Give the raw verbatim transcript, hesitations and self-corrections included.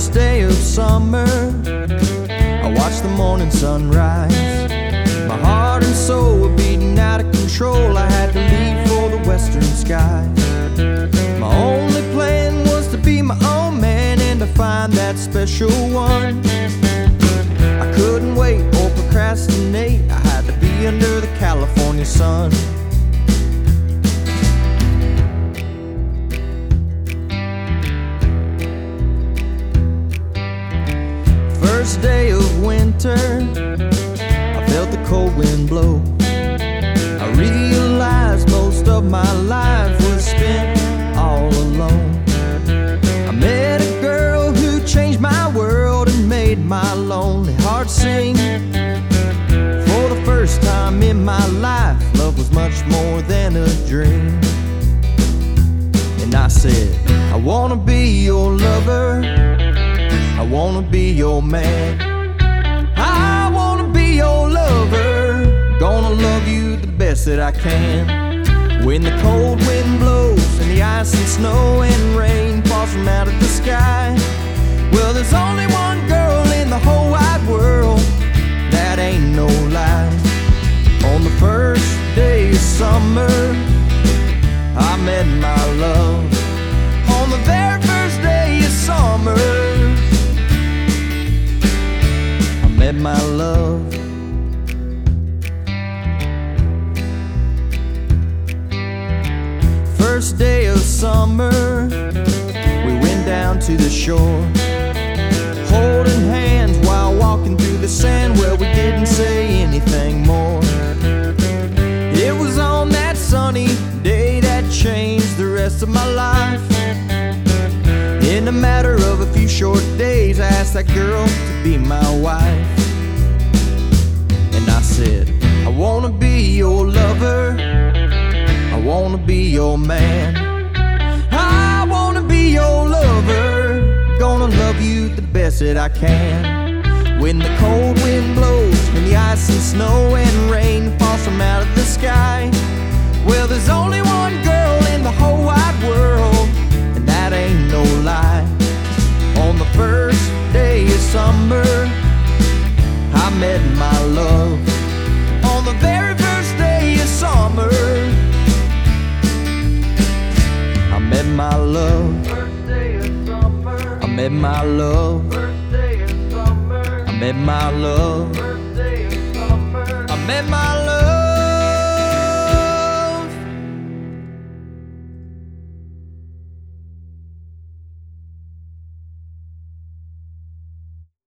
First day of summer, I watched the morning sunrise. My heart and soul were beating out of control. I had to leave for the western skies. My only plan was to be my own man and to find that special one. I couldn't wait or procrastinate. I had to be under the California sun. First day of winter, I felt the cold wind blow. I realized most of my life was spent all alone. I met a girl who changed my world and made my lonely heart sing. For the first time in my life, love was much more than a dream. And I said, I wanna be your lover, I wanna be your man, I wanna be your lover, gonna love you the best that I can. When the cold wind blows and the ice and snow and rain falls from out of the sky, well, there's only one girl in the whole wide world, that ain't no lie. On the first day of summer, I met my love. On the very first day of summer, I met my love. First day of summer, we went down to the shore, holding hands while walking through the sand. Well, we didn't say anything more. It was on that sunny day that changed the rest of my life. In a matter of a few short days, I asked that girl to be my wife. And I said, I wanna be your lover, I wanna be your man, I wanna be your lover, gonna love you the best that I can. When the cold wind blows and the ice and snow and rain falls from out of the sky, well, there's only one girl in the whole wide world, and that ain't no lie. On the first day of summer, I met my love. On the very first day of summer, I met my love. First day of summer, I met my love. first day of summer, I met my love. first day of summer. I met my